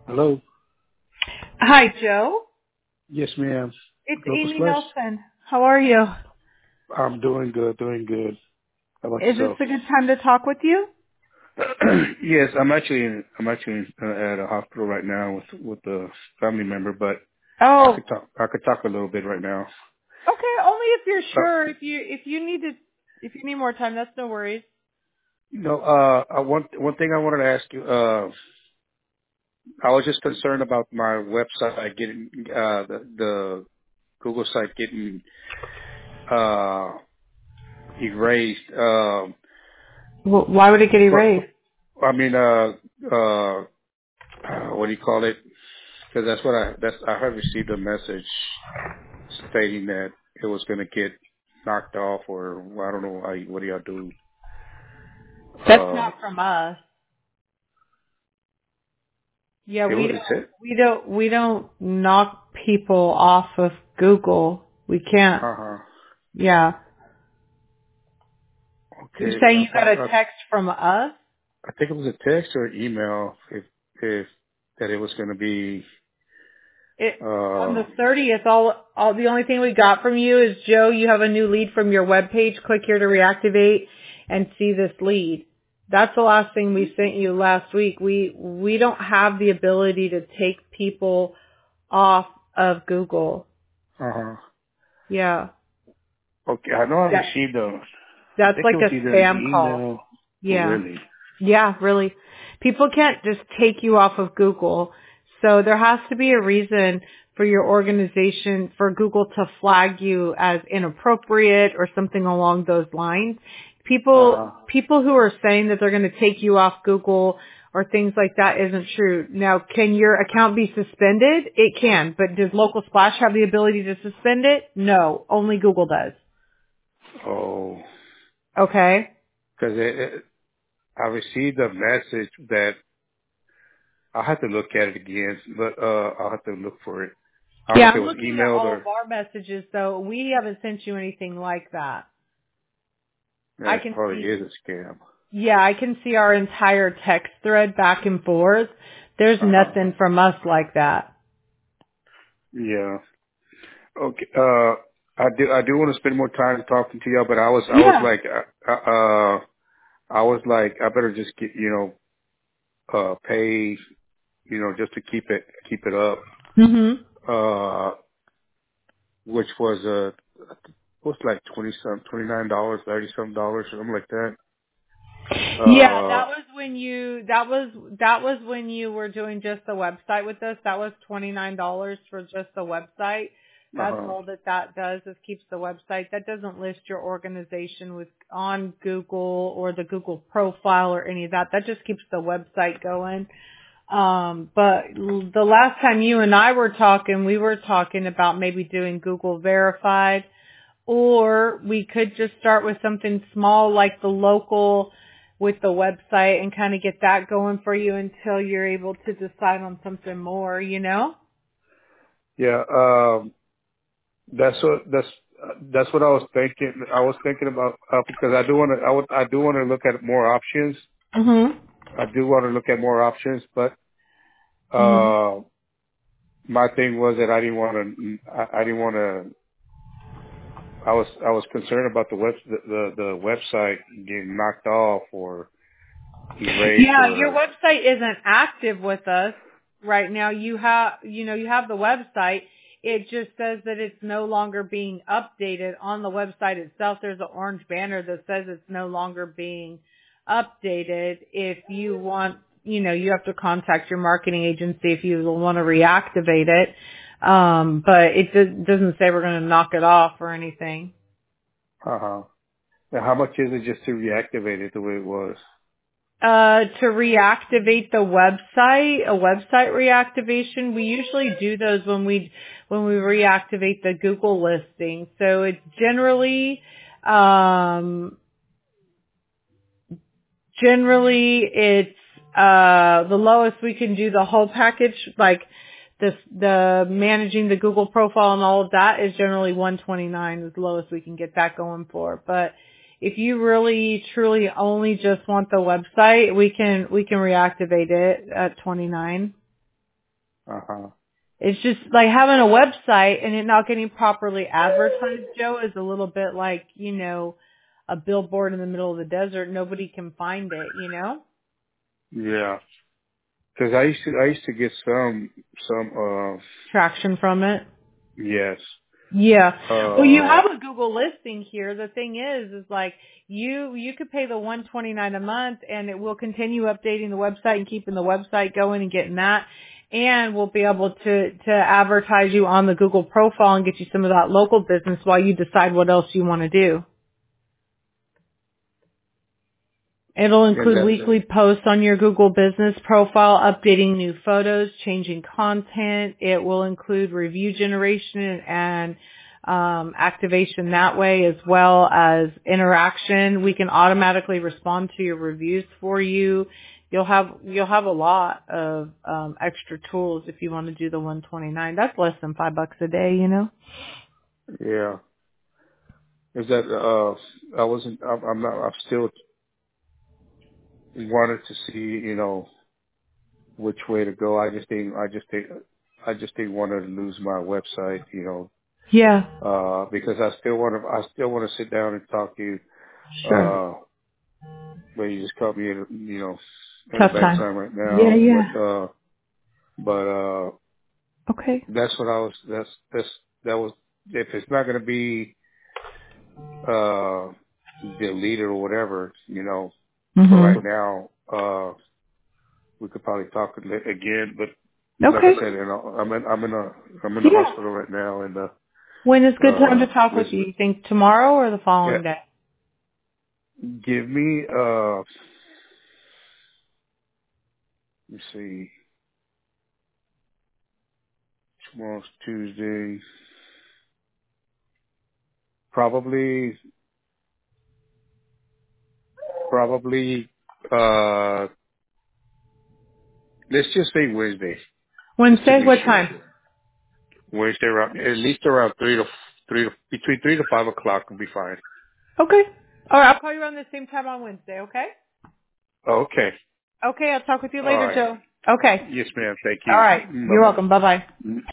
Hello. Hi, Joe. Yes, ma'am. It's Global Amy Splash. Nelson. How are you? I'm doing good. Doing good. How about Is this yourself? a good time to talk with you? Yes, I'm actually at a hospital right now with a family member, but I Oh, could talk. I could talk a little bit right now. okay. Only if you're Uh, sure. If you need more time, that's no worries. one thing I wanted to ask you. I was just concerned about my website getting the Google site getting uh erased. Well, why would it get erased? I mean, what do you call it? Because I have received a message stating that it was going to get knocked off, or well, I don't know what do y'all do. That's not from us. Yeah, It we was don't. a tip. We don't knock people off of Google. We can't. Uh-huh. Yeah. You're Okay. saying you got a text from us? I think it was a text or an email if that it was going to be. On the 30th, all the only thing we got from you is, Joe, you have a new lead from your webpage. Click here to reactivate and see this lead. That's the last thing we sent you last week. We don't have the ability to take people off of Google. Uh-huh. Yeah. Okay. I know I That, received a. I that's think it like was a either an spam call. email. Oh, Yeah. really? Yeah, really. People can't just take you off of Google. So there has to be a reason for your organization, for Google to flag you as inappropriate or something along those lines. Uh-huh. People who are saying that they're going to take you off Google or things like that isn't true. Now, can your account be suspended? It can, but does Local Splash have the ability to suspend it? No, only Google does. Oh, Okay? because I received a message that I'll have to look at it again, but I'll have to look for it. I don't know Yeah, if it I'm was looking at emailed all of or our messages, so we haven't sent you anything like that. I that can probably see, is a scam. yeah, I can see our entire text thread back and forth. There's Uh huh. nothing from us like that. Yeah. Okay. I do want to spend more time talking to y'all, but Yeah. I was like, I better just get, pay, just to keep it up. Mhm. Uh, which was like $29, $30 something like that. Yeah, Uh, that was when you were doing just the website with us. That was $29 for just the website. That's uh-huh. all that does is keeps the website. That doesn't list your organization on Google or the Google profile or any of that. That just keeps the website going. But the last time you and I were talking, we were talking about maybe doing Google verified, or we could just start with something small like the local with the website and kind of get that going for you until you're able to decide on something more, you know? Yeah. That's what I was thinking. I was thinking about because I do want to look at more options. Mhm. I do want to look at more options, but Mhm. my thing was that I didn't want to. I was concerned about the website getting knocked off or erased Yeah, your or website isn't active with us right now. You have the website. It just says that it's no longer being updated on the website itself. There's an orange banner that says it's no longer being updated. If you want, you have to contact your marketing agency if you want to reactivate it. But it doesn't say we're going to knock it off or anything. uh-huh. Now, how much is it just to reactivate it the way it was? To reactivate the website, a website reactivation, we usually do those when we reactivate the Google listing. So it's generally it's, the lowest we can do the whole package, like the managing the Google profile and all of that is generally 129 is the lowest we can get that going for. But if you really truly only just want the website, we can reactivate it at 29. Uh-huh. It's just like having a website and it not getting properly advertised, Joe, is a little bit like, a billboard in the middle of the desert. Nobody can find it, Yeah. Because I used to get some, traction from it. yes. Yeah. Well, you Uh, have a Google listing here. The thing is like you could pay the $129 a month and it will continue updating the website and keeping the website going and getting that. And we'll be able to advertise you on the Google profile and get you some of that local business while you decide what else you want to do. It'll and include that, weekly posts on your Google business profile, updating new photos, changing content. It will include review generation and activation that way, as well as interaction. We can automatically respond to your reviews for you. You'll have a lot of extra tools if you want to do the 129. That's less than $5 a day, yeah. Is that, I'm still wanted to see, which way to go. I just didn't want to lose my website, Yeah. because I still want to sit down and talk to you, Sure. but you just caught me at, at a Tough bad time. time right Yeah, now. yeah. But Okay. that's what that was, if it's not going to be, deleted or whatever, for right Mhm. now, we could probably talk again, but like I Okay. said, I'm in the Yeah. hospital right now, and When is good time to talk this, with you? You think tomorrow or the yeah, following day? give me, let me see, tomorrow's Tuesday, probably, uh, let's just say Wednesday, just to Wednesday? be What sure. time? Wednesday around, at least around between 3 to 5 o'clock will be fine. Okay. All right. I'll call you around the same time on Wednesday. Okay. Okay. Okay. I'll talk with you All later, right. Joe. Okay. Yes, ma'am. Thank All you. right. You're Bye welcome. Bye bye. bye.